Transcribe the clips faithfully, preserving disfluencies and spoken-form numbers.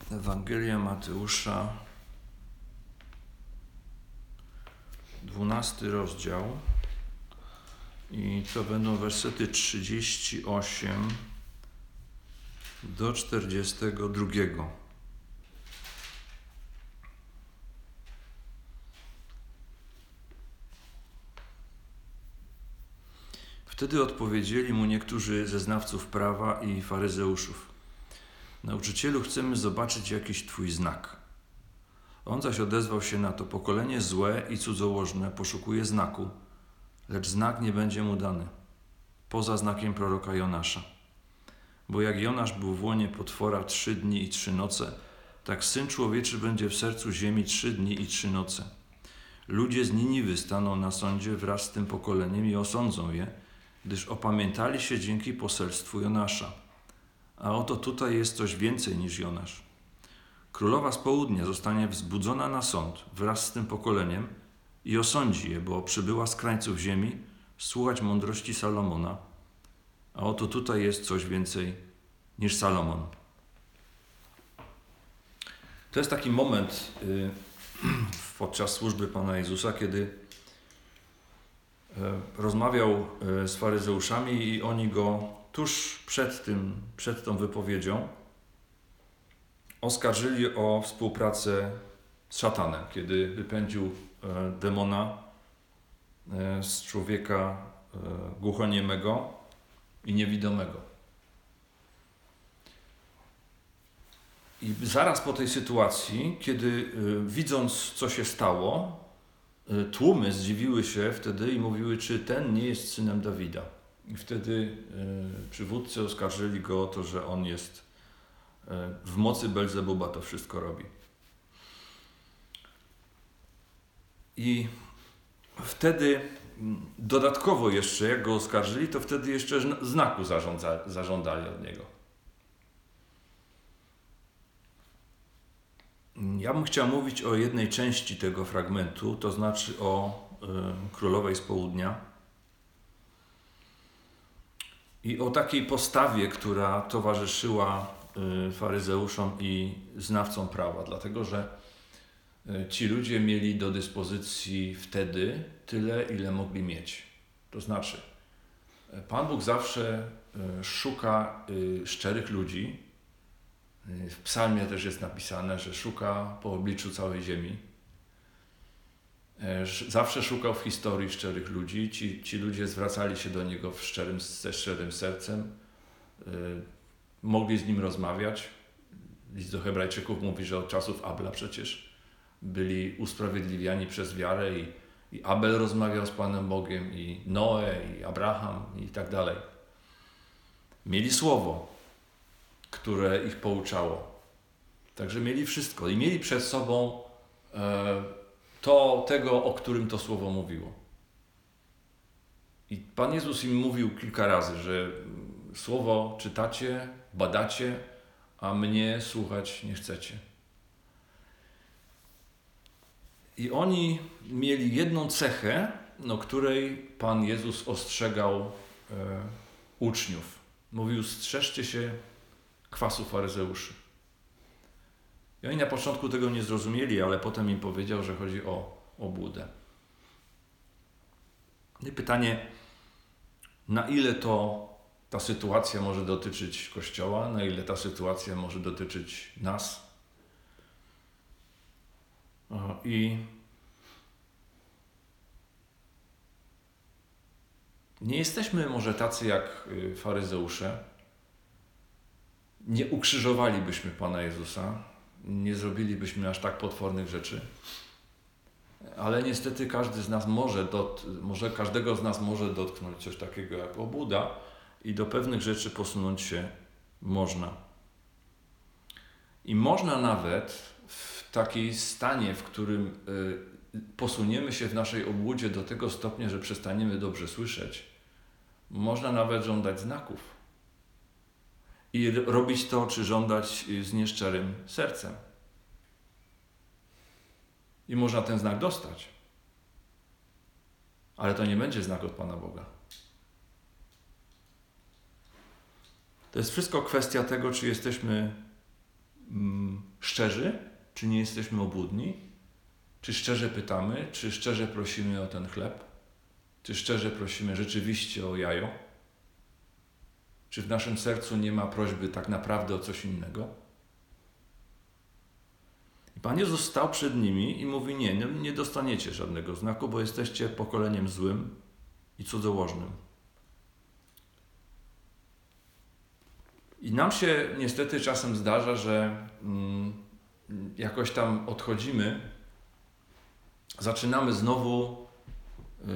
Ewangelia Mateusza, dwunasty rozdział, i to będą wersety trzydzieści osiem do czterdziestego drugiego. Wtedy odpowiedzieli mu niektórzy ze znawców prawa i faryzeuszów: Nauczycielu, chcemy zobaczyć jakiś Twój znak. On zaś odezwał się na to: pokolenie złe i cudzołożne poszukuje znaku, lecz znak nie będzie mu dany, poza znakiem proroka Jonasza. Bo jak Jonasz był w łonie potwora trzy dni i trzy noce, tak Syn Człowieczy będzie w sercu ziemi trzy dni i trzy noce. Ludzie z Niniwy staną na sądzie wraz z tym pokoleniem i osądzą je, gdyż opamiętali się dzięki poselstwu Jonasza. A oto tutaj jest coś więcej niż Jonasz. Królowa z południa zostanie wzbudzona na sąd wraz z tym pokoleniem i osądzi je, bo przybyła z krańców ziemi słuchać mądrości Salomona. A oto tutaj jest coś więcej niż Salomon. To jest taki moment yy, podczas służby Pana Jezusa, kiedy yy, rozmawiał yy, z faryzeuszami i oni go tuż przed tym, przed tą wypowiedzią oskarżyli o współpracę z szatanem, kiedy wypędził e, demona e, z człowieka e, głuchoniemego i niewidomego. I zaraz po tej sytuacji, kiedy e, widząc, co się stało, e, tłumy zdziwiły się wtedy i mówiły, czy ten nie jest synem Dawida. I wtedy y, przywódcy oskarżyli go o to, że on jest y, w mocy Belzebuba to wszystko robi. I wtedy dodatkowo jeszcze, jak go oskarżyli, to wtedy jeszcze znaku zarządza, zażądali od niego. Ja bym chciał mówić o jednej części tego fragmentu, to znaczy o y, królowej z południa. I o takiej postawie, która towarzyszyła y, faryzeuszom i znawcom prawa, dlatego że y, ci ludzie mieli do dyspozycji wtedy tyle, ile mogli mieć. To znaczy, Pan Bóg zawsze y, szuka y, szczerych ludzi. Y, w psalmie też jest napisane, że szuka po obliczu całej ziemi. Zawsze szukał w historii szczerych ludzi. Ci, ci ludzie zwracali się do Niego w szczerym, ze szczerym sercem. Yy, mogli z Nim rozmawiać. List do Hebrajczyków mówi, że od czasów Abla przecież byli usprawiedliwiani przez wiarę i, i Abel rozmawiał z Panem Bogiem, i Noe, i Abraham, i tak dalej. Mieli słowo, które ich pouczało. Także mieli wszystko i mieli przed sobą yy, to tego, o którym to słowo mówiło. I Pan Jezus im mówił kilka razy, że słowo czytacie, badacie, a mnie słuchać nie chcecie. I oni mieli jedną cechę, no, której Pan Jezus ostrzegał e, uczniów. Mówił: strzeżcie się kwasu faryzeuszy. I oni na początku tego nie zrozumieli, ale potem im powiedział, że chodzi o obłudę. I pytanie, na ile to ta sytuacja może dotyczyć Kościoła, na ile ta sytuacja może dotyczyć nas. I nie jesteśmy może tacy jak faryzeusze. Nie ukrzyżowalibyśmy Pana Jezusa. Nie zrobilibyśmy aż tak potwornych rzeczy, ale niestety każdy z nas może, dot, może każdego z nas może dotknąć coś takiego jak obłuda i do pewnych rzeczy posunąć się można. I można nawet w takiej stanie, w którym y, posuniemy się w naszej obłudzie do tego stopnia, że przestaniemy dobrze słyszeć, można nawet żądać znaków. I robić to, czy żądać z nieszczerym sercem. I można ten znak dostać. Ale to nie będzie znak od Pana Boga. To jest wszystko kwestia tego, czy jesteśmy mm, szczerzy, czy nie jesteśmy obłudni, czy szczerze pytamy, czy szczerze prosimy o ten chleb, czy szczerze prosimy rzeczywiście o jajo, czy w naszym sercu nie ma prośby tak naprawdę o coś innego. I Pan Jezus stał przed nimi i mówi, nie, nie, nie dostaniecie żadnego znaku, bo jesteście pokoleniem złym i cudzołożnym. I nam się niestety czasem zdarza, że mm, jakoś tam odchodzimy, zaczynamy znowu y,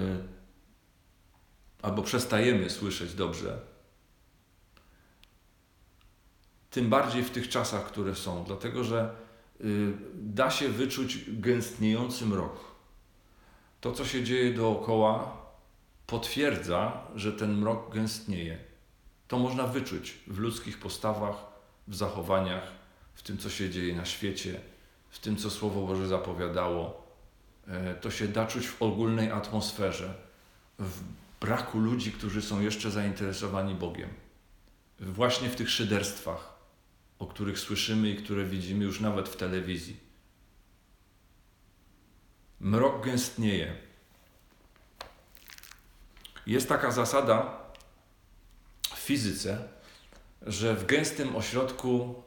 albo przestajemy słyszeć dobrze. Tym bardziej w tych czasach, które są, dlatego że y, da się wyczuć gęstniejący mrok. To, co się dzieje dookoła, potwierdza, że ten mrok gęstnieje. To można wyczuć w ludzkich postawach, w zachowaniach, w tym, co się dzieje na świecie, w tym, co Słowo Boże zapowiadało. To się da czuć w ogólnej atmosferze, w braku ludzi, którzy są jeszcze zainteresowani Bogiem. Właśnie w tych szyderstwach, o których słyszymy i które widzimy już nawet w telewizji. Mrok gęstnieje. Jest taka zasada w fizyce, że w gęstym ośrodku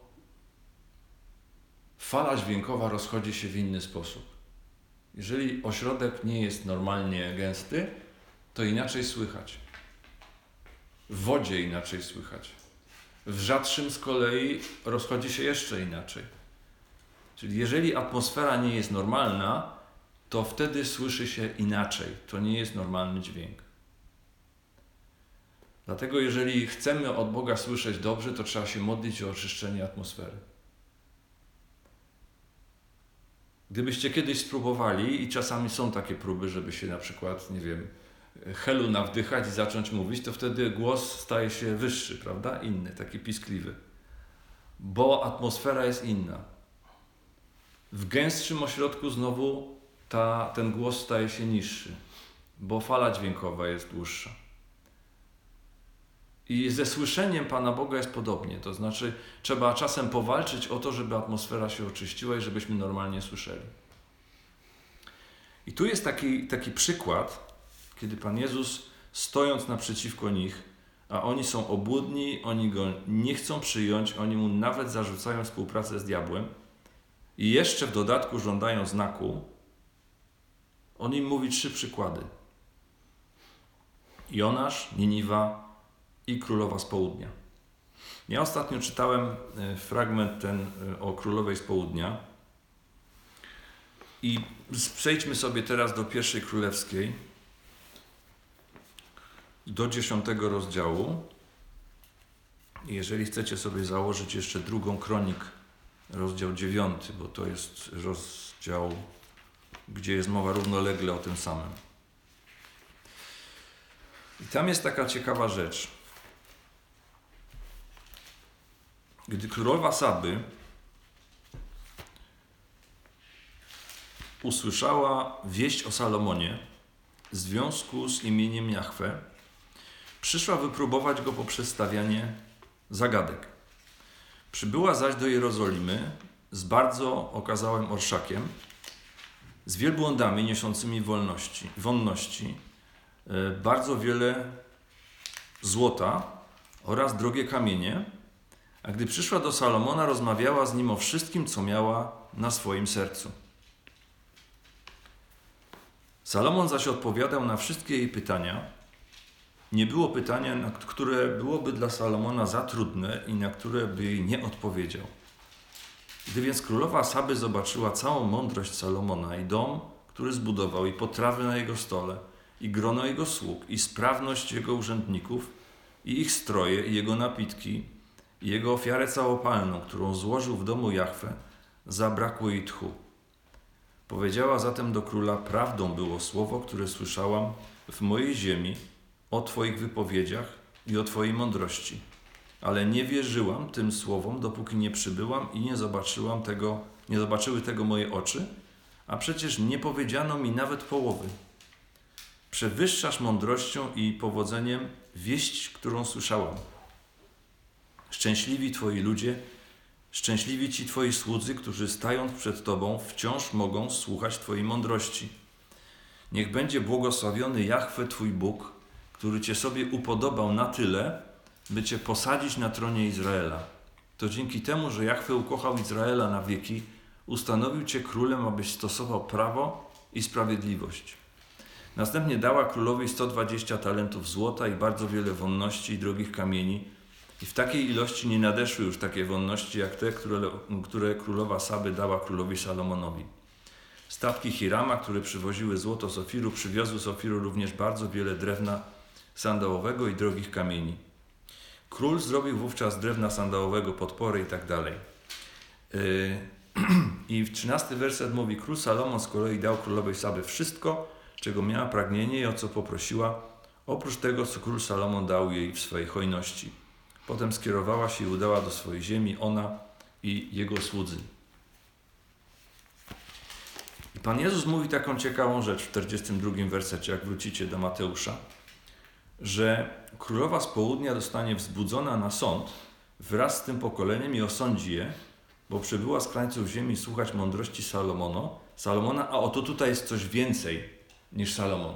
fala dźwiękowa rozchodzi się w inny sposób. Jeżeli ośrodek nie jest normalnie gęsty, to inaczej słychać. W wodzie inaczej słychać. W rzadszym z kolei rozchodzi się jeszcze inaczej. Czyli jeżeli atmosfera nie jest normalna, to wtedy słyszy się inaczej. To nie jest normalny dźwięk. Dlatego jeżeli chcemy od Boga słyszeć dobrze, to trzeba się modlić o oczyszczenie atmosfery. Gdybyście kiedyś spróbowali, i czasami są takie próby, żeby się na przykład, nie wiem, helu nawdychać i zacząć mówić, to wtedy głos staje się wyższy, prawda? Inny, taki piskliwy. Bo atmosfera jest inna. W gęstszym ośrodku znowu ta, ten głos staje się niższy, bo fala dźwiękowa jest dłuższa. I ze słyszeniem Pana Boga jest podobnie. To znaczy trzeba czasem powalczyć o to, żeby atmosfera się oczyściła i żebyśmy normalnie słyszeli. I tu jest taki, taki przykład, kiedy Pan Jezus, stojąc naprzeciwko nich, a oni są obłudni, oni Go nie chcą przyjąć, oni Mu nawet zarzucają współpracę z diabłem i jeszcze w dodatku żądają znaku, on im mówi trzy przykłady. Jonasz, Niniwa i królowa z południa. Ja ostatnio czytałem fragment ten o królowej z południa i przejdźmy sobie teraz do pierwszej królewskiej, do dziesiątego rozdziału. Jeżeli chcecie sobie założyć jeszcze drugą kronik, rozdział dziewiąty, bo to jest rozdział, gdzie jest mowa równolegle o tym samym. I tam jest taka ciekawa rzecz. Gdy królowa Saby usłyszała wieść o Salomonie w związku z imieniem Jahwe, przyszła wypróbować go poprzez stawianie zagadek. Przybyła zaś do Jerozolimy z bardzo okazałym orszakiem, z wielbłądami niosącymi wolności, wonności, bardzo wiele złota oraz drogie kamienie, a gdy przyszła do Salomona, rozmawiała z nim o wszystkim, co miała na swoim sercu. Salomon zaś odpowiadał na wszystkie jej pytania. Nie było pytania, na które byłoby dla Salomona za trudne i na które by jej nie odpowiedział. Gdy więc królowa Saby zobaczyła całą mądrość Salomona i dom, który zbudował, i potrawy na jego stole, i grono jego sług, i sprawność jego urzędników, i ich stroje, i jego napitki, i jego ofiarę całopalną, którą złożył w domu Jahwe, zabrakło jej tchu. Powiedziała zatem do króla: prawdą było słowo, które słyszałam w mojej ziemi o Twoich wypowiedziach i o Twojej mądrości. Ale nie wierzyłam tym słowom, dopóki nie przybyłam i nie zobaczyłam tego, nie zobaczyły tego moje oczy, a przecież nie powiedziano mi nawet połowy. Przewyższasz mądrością i powodzeniem wieść, którą słyszałam. Szczęśliwi Twoi ludzie, Szczęśliwi ci twoi słudzy, którzy stając przed tobą wciąż mogą słuchać twojej mądrości. Niech będzie błogosławiony Jahwe twój Bóg, który cię sobie upodobał na tyle, by cię posadzić na tronie Izraela. To dzięki temu, że Jahwe ukochał Izraela na wieki, ustanowił cię królem, abyś stosował prawo i sprawiedliwość. Następnie dała królowi sto dwadzieścia talentów złota i bardzo wiele wonności i drogich kamieni. I w takiej ilości nie nadeszły już takie wonności, jak te, które, które królowa Saby dała królowi Salomonowi. Statki Hirama, które przywoziły złoto z Ofiru, przywiozły z Ofiru również bardzo wiele drewna sandałowego i drogich kamieni. Król zrobił wówczas z drewna sandałowego podpory i tak dalej. I w trzynasty werset mówi: król Salomon z kolei dał królowej Saby wszystko, czego miała pragnienie i o co poprosiła, oprócz tego, co król Salomon dał jej w swojej hojności. Potem skierowała się i udała do swojej ziemi, ona i jego słudzy. I Pan Jezus mówi taką ciekawą rzecz w czterdziestym drugim wersecie, jak wrócicie do Mateusza, że królowa z południa zostanie wzbudzona na sąd wraz z tym pokoleniem i osądzi je, bo przybyła z krańców ziemi słuchać mądrości Salomona, Salomona, a oto tutaj jest coś więcej niż Salomon.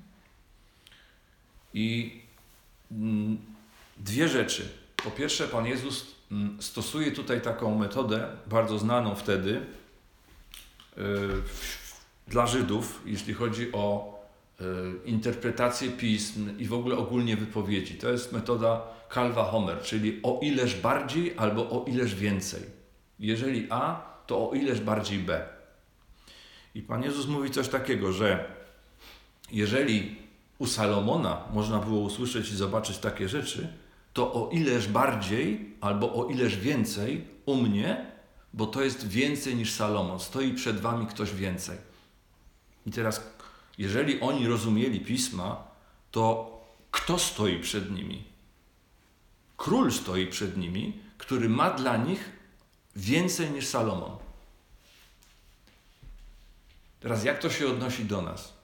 I mm, dwie rzeczy. Po pierwsze, Pan Jezus mm, stosuje tutaj taką metodę, bardzo znaną wtedy yy, dla Żydów, jeśli chodzi o yy, interpretację pism i w ogóle ogólnie wypowiedzi. To jest metoda Kalwa Homer, czyli o ileż bardziej albo o ileż więcej. Jeżeli A, to o ileż bardziej B. I Pan Jezus mówi coś takiego, że jeżeli u Salomona można było usłyszeć i zobaczyć takie rzeczy, to o ileż bardziej albo o ileż więcej u mnie, bo to jest więcej niż Salomon. Stoi przed wami ktoś więcej. I teraz, jeżeli oni rozumieli pisma, to kto stoi przed nimi? Król stoi przed nimi, który ma dla nich więcej niż Salomon. Teraz jak to się odnosi do nas?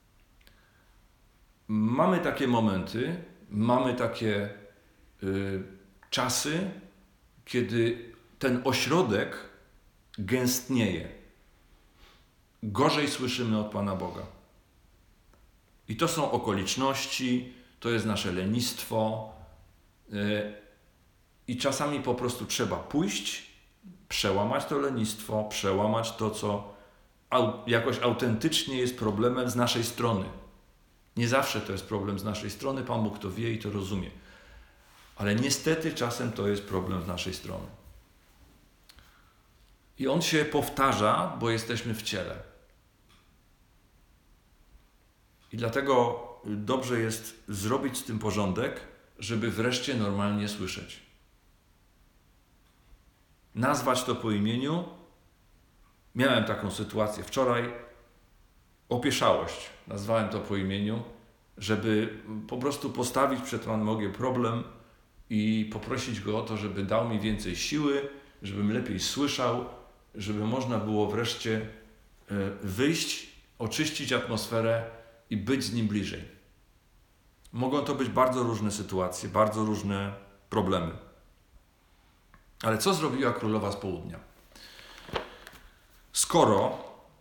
Mamy takie momenty, mamy takie y, czasy, kiedy ten ośrodek gęstnieje. Gorzej słyszymy od Pana Boga. I to są okoliczności, to jest nasze lenistwo y, i czasami po prostu trzeba pójść, przełamać to lenistwo, przełamać to, co au, jakoś autentycznie jest problemem z naszej strony. Nie zawsze to jest problem z naszej strony, Pan Bóg to wie i to rozumie. Ale niestety czasem to jest problem z naszej strony. I on się powtarza, bo jesteśmy w ciele. I dlatego dobrze jest zrobić z tym porządek, żeby wreszcie normalnie słyszeć. Nazwać to po imieniu. Miałem taką sytuację wczoraj. Opieszałość. Nazwałem to po imieniu, żeby po prostu postawić przed Panem Bogiem problem i poprosić Go o to, żeby dał mi więcej siły, żebym lepiej słyszał, żeby można było wreszcie wyjść, oczyścić atmosferę i być z Nim bliżej. Mogą to być bardzo różne sytuacje, bardzo różne problemy. Ale co zrobiła królowa z południa? Skoro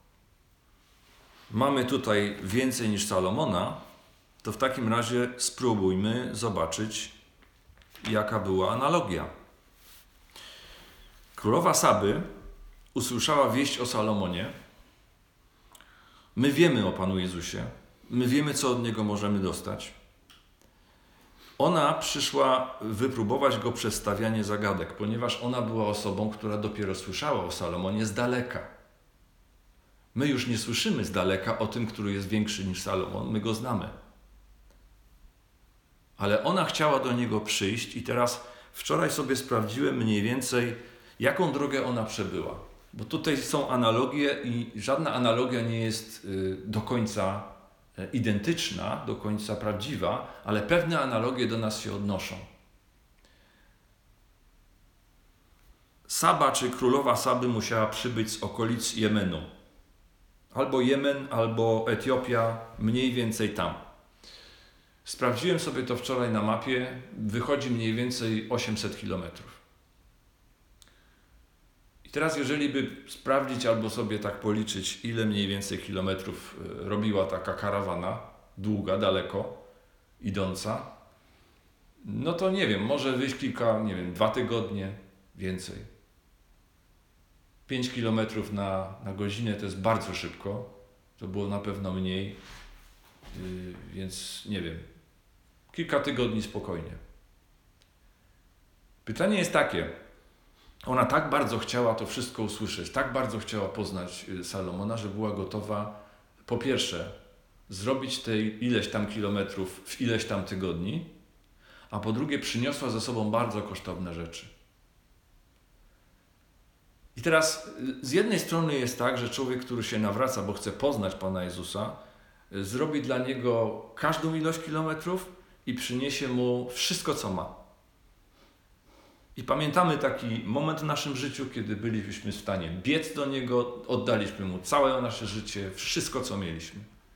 mamy tutaj więcej niż Salomona, to w takim razie spróbujmy zobaczyć, jaka była analogia. Królowa Saby usłyszała wieść o Salomonie. My wiemy o Panu Jezusie. My wiemy, co od Niego możemy dostać. Ona przyszła wypróbować Go przez stawianie zagadek, ponieważ ona była osobą, która dopiero słyszała o Salomonie z daleka. My już nie słyszymy z daleka o tym, który jest większy niż Salomon. My Go znamy. Ale ona chciała do Niego przyjść i teraz wczoraj sobie sprawdziłem mniej więcej, jaką drogę ona przebyła. Bo tutaj są analogie i żadna analogia nie jest do końca identyczna, do końca prawdziwa, ale pewne analogie do nas się odnoszą. Saba, czy królowa Saby, musiała przybyć z okolic Jemenu. Albo Jemen, albo Etiopia, mniej więcej tam. Sprawdziłem sobie to wczoraj na mapie, wychodzi mniej więcej osiemset kilometrów. teraz jeżeli by sprawdzić albo sobie tak policzyć, ile mniej więcej kilometrów robiła taka karawana, długa, daleko idąca, no to nie wiem, może wyjść kilka, nie wiem, dwa tygodnie, więcej. Pięć kilometrów na, na godzinę to jest bardzo szybko, to było na pewno mniej, yy, więc nie wiem, kilka tygodni spokojnie. Pytanie jest takie, ona tak bardzo chciała to wszystko usłyszeć, tak bardzo chciała poznać Salomona, że była gotowa po pierwsze zrobić te ileś tam kilometrów w ileś tam tygodni, a po drugie przyniosła ze sobą bardzo kosztowne rzeczy. I teraz z jednej strony jest tak, że człowiek, który się nawraca, bo chce poznać Pana Jezusa, zrobi dla Niego każdą ilość kilometrów i przyniesie Mu wszystko, co ma. I pamiętamy taki moment w naszym życiu, kiedy byliśmy w stanie biec do Niego, oddaliśmy Mu całe nasze życie, wszystko, co mieliśmy.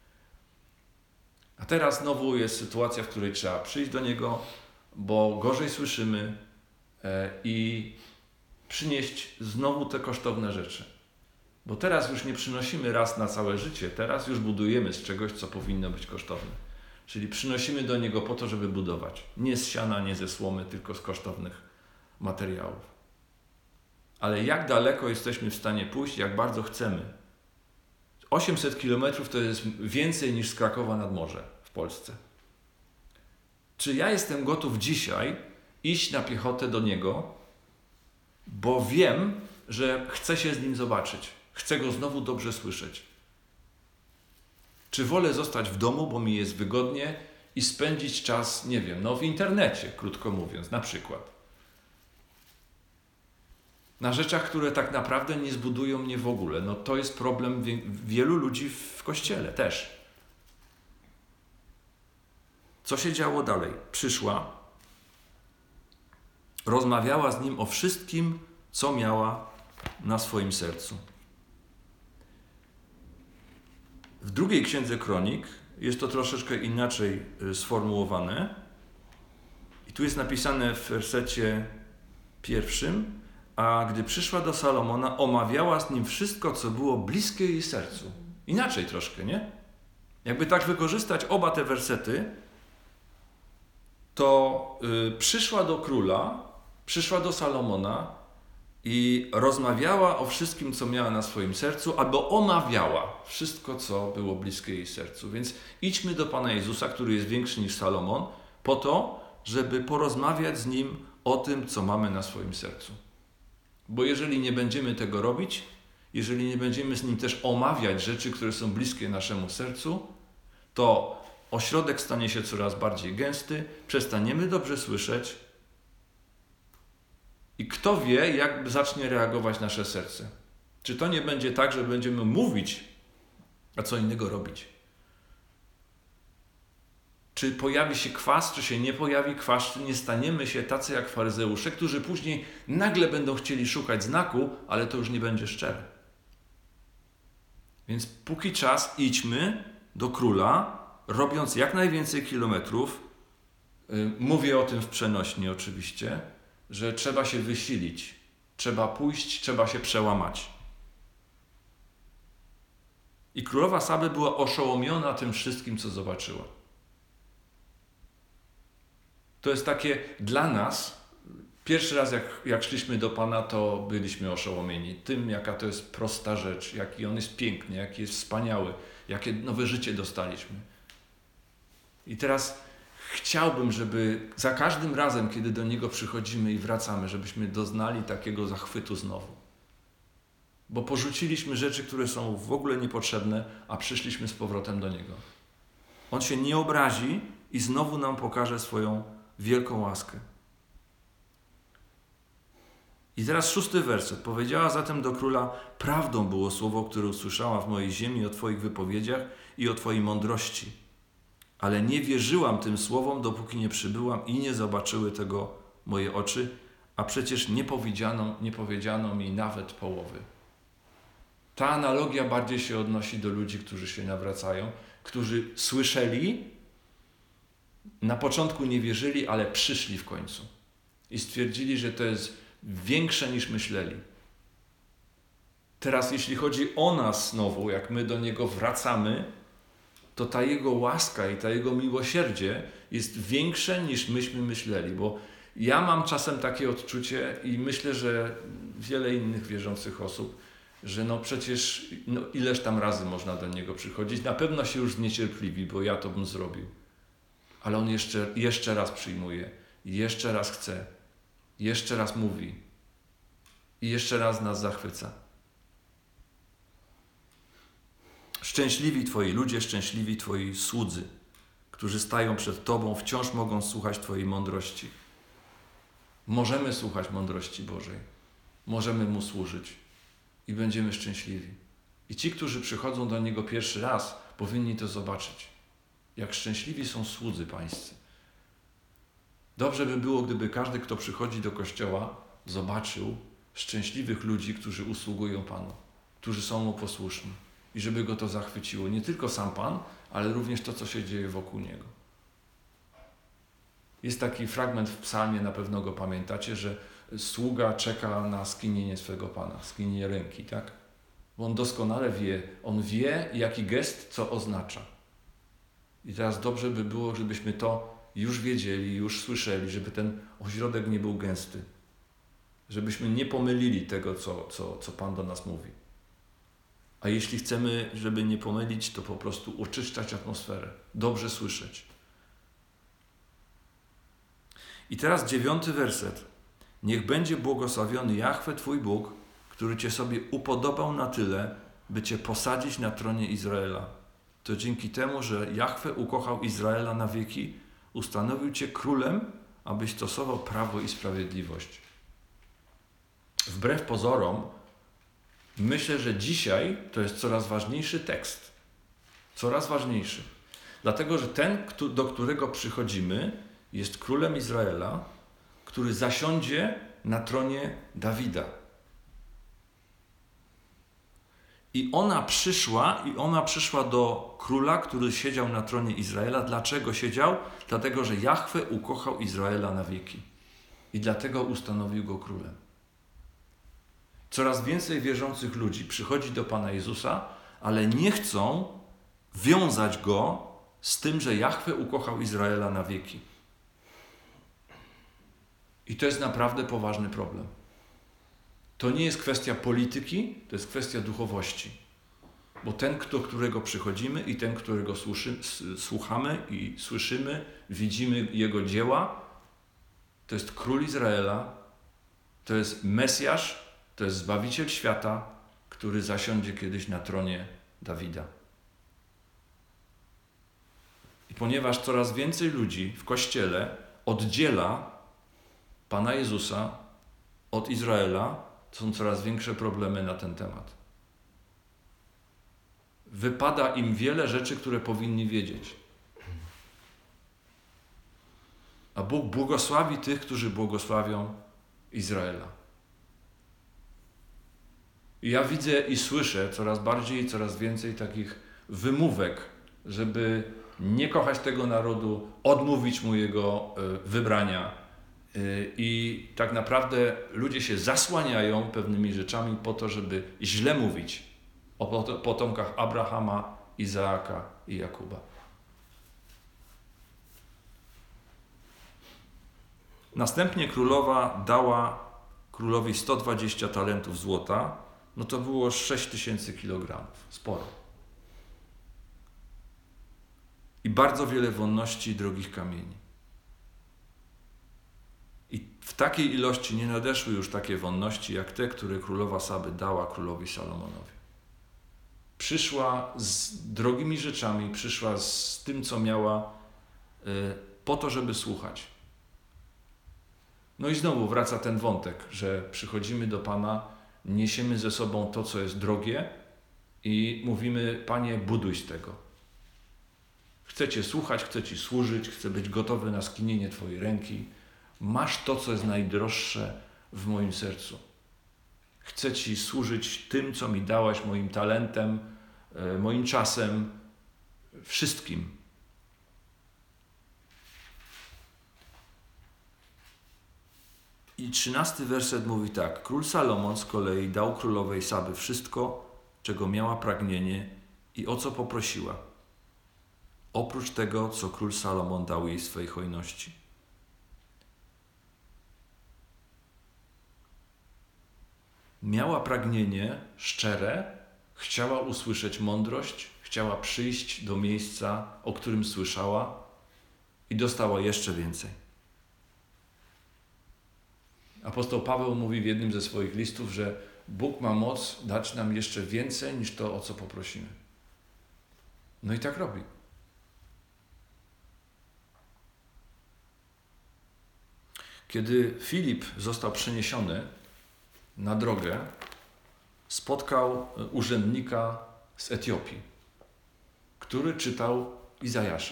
A teraz znowu jest sytuacja, w której trzeba przyjść do Niego, bo gorzej słyszymy i przynieść znowu te kosztowne rzeczy. Bo teraz już nie przynosimy raz na całe życie, teraz już budujemy z czegoś, co powinno być kosztowne. Czyli przynosimy do Niego po to, żeby budować. Nie z siana, nie ze słomy, tylko z kosztownych materiałów. Ale jak daleko jesteśmy w stanie pójść, jak bardzo chcemy. osiemset kilometrów to jest więcej niż z Krakowa nad morze w Polsce. Czy ja jestem gotów dzisiaj iść na piechotę do Niego, bo wiem, że chcę się z Nim zobaczyć. Chcę Go znowu dobrze słyszeć. Czy wolę zostać w domu, bo mi jest wygodnie i spędzić czas, nie wiem, no w internecie, krótko mówiąc, na przykład. Na rzeczach, które tak naprawdę nie zbudują mnie w ogóle. No to jest problem wie- wielu ludzi w Kościele też. Co się działo dalej? Przyszła, rozmawiała z Nim o wszystkim, co miała na swoim sercu. W drugiej księdze Kronik jest to troszeczkę inaczej sformułowane. I tu jest napisane w wersecie pierwszym: a gdy przyszła do Salomona, omawiała z nim wszystko, co było bliskie jej sercu. Inaczej troszkę, nie? Jakby tak wykorzystać oba te wersety, to yy, przyszła do króla, przyszła do Salomona i rozmawiała o wszystkim, co miała na swoim sercu, albo omawiała wszystko, co było bliskie jej sercu. Więc idźmy do Pana Jezusa, który jest większy niż Salomon, po to, żeby porozmawiać z Nim o tym, co mamy na swoim sercu. Bo jeżeli nie będziemy tego robić, jeżeli nie będziemy z Nim też omawiać rzeczy, które są bliskie naszemu sercu, to ośrodek stanie się coraz bardziej gęsty, przestaniemy dobrze słyszeć i kto wie, jak zacznie reagować nasze serce. Czy to nie będzie tak, że będziemy mówić, a co innego robić? Czy pojawi się kwas, czy się nie pojawi kwas, czy nie staniemy się tacy jak faryzeusze, którzy później nagle będą chcieli szukać znaku, ale to już nie będzie szczere. Więc póki czas idźmy do króla, robiąc jak najwięcej kilometrów. Yy, mówię o tym w przenośni oczywiście, że trzeba się wysilić, trzeba pójść, trzeba się przełamać. I królowa Saby była oszołomiona tym wszystkim, co zobaczyła. To jest takie dla nas, pierwszy raz jak, jak szliśmy do Pana, to byliśmy oszołomieni tym, jaka to jest prosta rzecz, jaki On jest piękny, jaki jest wspaniały, jakie nowe życie dostaliśmy. I teraz chciałbym, żeby za każdym razem, kiedy do Niego przychodzimy i wracamy, żebyśmy doznali takiego zachwytu znowu. Bo porzuciliśmy rzeczy, które są w ogóle niepotrzebne, a przyszliśmy z powrotem do Niego. On się nie obrazi i znowu nam pokaże swoją wielką łaskę. I teraz szósty werset. Powiedziała zatem do króla: prawdą było słowo, które usłyszała w mojej ziemi o Twoich wypowiedziach i o Twojej mądrości. Ale nie wierzyłam tym słowom, dopóki nie przybyłam i nie zobaczyły tego moje oczy, a przecież nie powiedziano, nie powiedziano mi nawet połowy. Ta analogia bardziej się odnosi do ludzi, którzy się nawracają, którzy słyszeli, na początku nie wierzyli, ale przyszli w końcu. I stwierdzili, że to jest większe niż myśleli. Teraz jeśli chodzi o nas znowu, jak my do Niego wracamy, to ta Jego łaska i ta Jego miłosierdzie jest większe niż myśmy myśleli, bo ja mam czasem takie odczucie i myślę, że wiele innych wierzących osób, że no przecież no ileż tam razy można do Niego przychodzić, na pewno się już zniecierpliwi, bo ja to bym zrobił. Ale On jeszcze, jeszcze raz przyjmuje, jeszcze raz chce, jeszcze raz mówi i jeszcze raz nas zachwyca. Szczęśliwi Twoi ludzie, szczęśliwi Twoi słudzy, którzy stają przed Tobą, wciąż mogą słuchać Twojej mądrości. Możemy słuchać mądrości Bożej. Możemy Mu służyć i będziemy szczęśliwi. I ci, którzy przychodzą do Niego pierwszy raz, powinni to zobaczyć. Jak szczęśliwi są słudzy Pańscy. Dobrze by było, gdyby każdy, kto przychodzi do Kościoła, zobaczył szczęśliwych ludzi, którzy usługują Panu, którzy są Mu posłuszni. I żeby go to zachwyciło. Nie tylko sam Pan, ale również to, co się dzieje wokół Niego. Jest taki fragment w psalmie, na pewno go pamiętacie, że sługa czeka na skinienie swego Pana, skinienie ręki, tak? Bo on doskonale wie, on wie, jaki gest co oznacza. I teraz dobrze by było, żebyśmy to już wiedzieli, już słyszeli, żeby ten ośrodek nie był gęsty. Żebyśmy nie pomylili tego, co, co, co Pan do nas mówi. A jeśli chcemy, żeby nie pomylić, to po prostu oczyszczać atmosferę, dobrze słyszeć. I teraz dziewiąty werset. Niech będzie błogosławiony Jahwe Twój Bóg, który Cię sobie upodobał na tyle, by Cię posadzić na tronie Izraela. To dzięki temu, że Jahwe ukochał Izraela na wieki, ustanowił Cię królem, abyś stosował prawo i sprawiedliwość. Wbrew pozorom, myślę, że dzisiaj to jest coraz ważniejszy tekst. Coraz ważniejszy. Dlatego, że ten, do którego przychodzimy, jest królem Izraela, który zasiądzie na tronie Dawida. I ona przyszła, i ona przyszła do króla, który siedział na tronie Izraela. Dlaczego siedział? Dlatego, że Jahwe ukochał Izraela na wieki. I dlatego ustanowił go królem. Coraz więcej wierzących ludzi przychodzi do Pana Jezusa, ale nie chcą wiązać go z tym, że Jahwe ukochał Izraela na wieki. I to jest naprawdę poważny problem. To nie jest kwestia polityki, to jest kwestia duchowości. Bo ten, do którego przychodzimy i ten, którego słuszy, słuchamy i słyszymy, widzimy Jego dzieła, to jest Król Izraela, to jest Mesjasz, to jest Zbawiciel świata, który zasiądzie kiedyś na tronie Dawida. I ponieważ coraz więcej ludzi w Kościele oddziela Pana Jezusa od Izraela, to są coraz większe problemy na ten temat. Wypada im wiele rzeczy, które powinni wiedzieć. A Bóg błogosławi tych, którzy błogosławią Izraela. I ja widzę i słyszę coraz bardziej i coraz więcej takich wymówek, żeby nie kochać tego narodu, odmówić mu jego wybrania. I tak naprawdę ludzie się zasłaniają pewnymi rzeczami po to, żeby źle mówić o potomkach Abrahama, Izaaka i Jakuba. Następnie królowa dała królowi sto dwadzieścia talentów złota, no to było sześć tysięcy kilogramów, sporo. I bardzo wiele wonności i drogich kamieni. I w takiej ilości nie nadeszły już takie wonności, jak te, które królowa Saby dała królowi Salomonowi. Przyszła z drogimi rzeczami, przyszła z tym, co miała, y, po to, żeby słuchać. No i znowu wraca ten wątek, że przychodzimy do Pana, niesiemy ze sobą to, co jest drogie i mówimy: Panie, buduj z tego. Chcę Cię słuchać, chcę Ci służyć, chcę być gotowy na skinienie Twojej ręki. Masz to, co jest najdroższe w moim sercu. Chcę Ci służyć tym, co mi dałeś, moim talentem, moim czasem, wszystkim. I trzynasty werset mówi tak. Król Salomon z kolei dał królowej Saby wszystko, czego miała pragnienie i o co poprosiła. Oprócz tego, co król Salomon dał jej swej hojności. Miała pragnienie szczere, chciała usłyszeć mądrość, chciała przyjść do miejsca, o którym słyszała i dostała jeszcze więcej. Apostoł Paweł mówi w jednym ze swoich listów, że Bóg ma moc dać nam jeszcze więcej niż to, o co poprosimy. No i tak robi. Kiedy Filip został przeniesiony na drogę, spotkał urzędnika z Etiopii, który czytał Izajasza.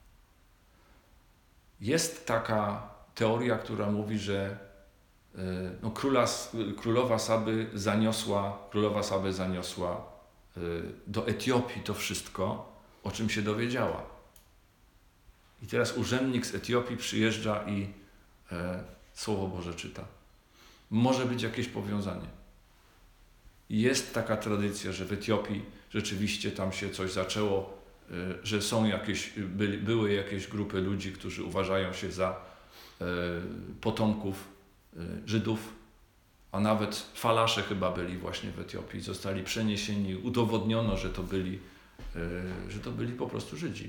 Jest taka teoria, która mówi, że no, króla, królowa Saby zaniosła, królowa Saby zaniosła do Etiopii to wszystko, o czym się dowiedziała. I teraz urzędnik z Etiopii przyjeżdża i e, Słowo Boże czyta. Może być jakieś powiązanie. Jest taka tradycja, że w Etiopii rzeczywiście tam się coś zaczęło, e, że są jakieś, byli, były jakieś grupy ludzi, którzy uważają się za e, potomków e, Żydów, a nawet falasze chyba byli właśnie w Etiopii. Zostali przeniesieni, udowodniono, że to byli, e, że to byli po prostu Żydzi.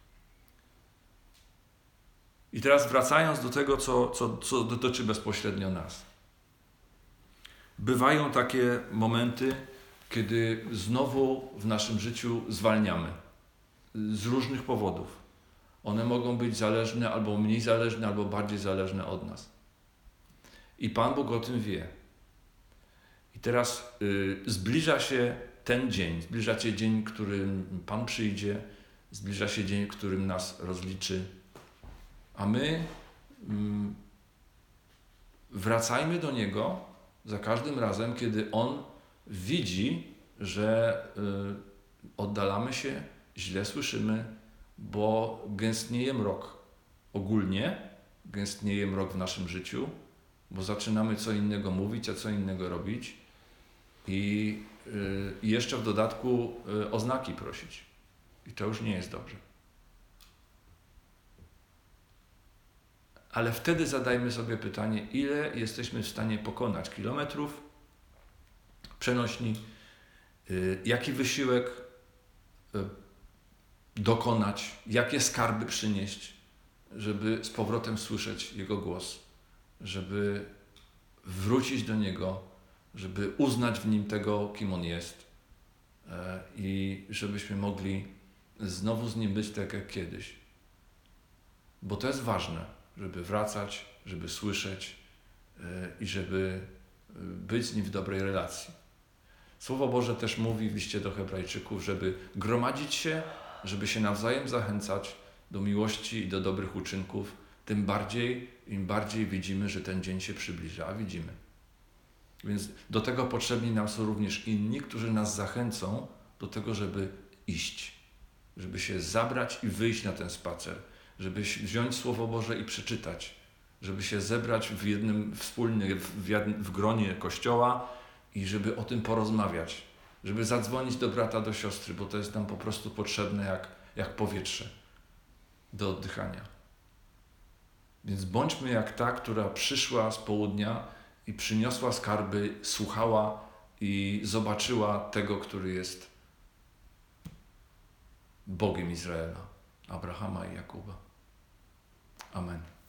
I teraz wracając do tego, co, co, co dotyczy bezpośrednio nas. Bywają takie momenty, kiedy znowu w naszym życiu zwalniamy. Z różnych powodów. One mogą być zależne, albo mniej zależne, albo bardziej zależne od nas. I Pan Bóg o tym wie. I teraz y, zbliża się ten dzień, zbliża się dzień, w którym Pan przyjdzie, zbliża się dzień, w którym nas rozliczy. A my mm, wracajmy do Niego za każdym razem, kiedy On widzi, że y, oddalamy się, źle słyszymy, bo gęstnieje mrok ogólnie, gęstnieje mrok w naszym życiu, bo zaczynamy co innego mówić, a co innego robić i y, jeszcze w dodatku y, o znaki prosić. I to już nie jest dobrze. Ale wtedy zadajmy sobie pytanie, ile jesteśmy w stanie pokonać kilometrów przenośni, y, jaki wysiłek y, dokonać, jakie skarby przynieść, żeby z powrotem słyszeć Jego głos, żeby wrócić do Niego, żeby uznać w Nim tego, kim On jest y, i żebyśmy mogli znowu z Nim być tak jak kiedyś. Bo to jest ważne. Żeby wracać, żeby słyszeć yy, i żeby yy, być z Nim w dobrej relacji. Słowo Boże też mówi w liście do Hebrajczyków, żeby gromadzić się, żeby się nawzajem zachęcać do miłości i do dobrych uczynków, tym bardziej, im bardziej widzimy, że ten dzień się przybliża, a widzimy. Więc do tego potrzebni nam są również inni, którzy nas zachęcą do tego, żeby iść, żeby się zabrać i wyjść na ten spacer, żeby wziąć Słowo Boże i przeczytać, żeby się zebrać w jednym wspólnym, w, jednym, w gronie Kościoła i żeby o tym porozmawiać, żeby zadzwonić do brata, do siostry, bo to jest nam po prostu potrzebne jak, jak powietrze do oddychania. Więc bądźmy jak ta, która przyszła z południa i przyniosła skarby, słuchała i zobaczyła tego, który jest Bogiem Izraela, Abrahama i Jakuba. Amen.